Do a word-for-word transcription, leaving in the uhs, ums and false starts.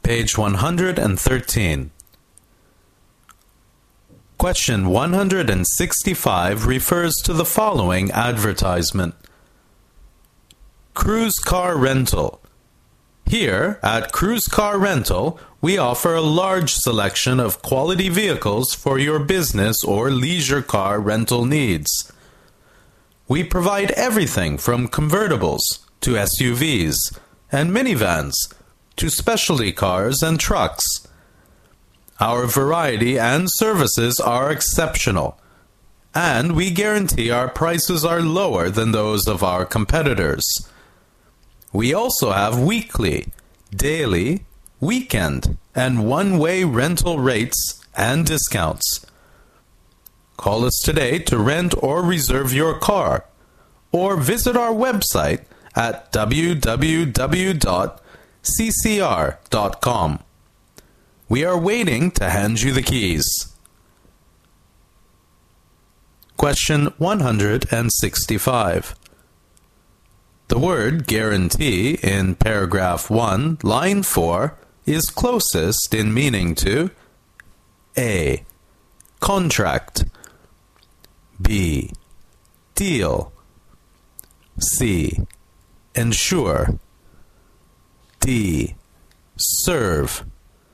Page one hundred thirteen. Question one hundred sixty-five refers to the following advertisement. Cruise Car Rental. Here, at Cruise Car Rental, we offer a large selection of quality vehicles for your business or leisure car rental needs. We provide everything from convertibles to S U Vs and minivans to specialty cars and trucks. Our variety and services are exceptional, and we guarantee our prices are lower than those of our competitors. We also have weekly, daily, weekend, and one-way rental rates and discounts. Call us today to rent or reserve your car, or visit our website at w w w dot c c r dot com. We are waiting to hand you the keys. Question one hundred sixty-five. The word guarantee in paragraph one, line four, is closest in meaning to A. Contract, B. Deal, C. Ensure, D. Serve.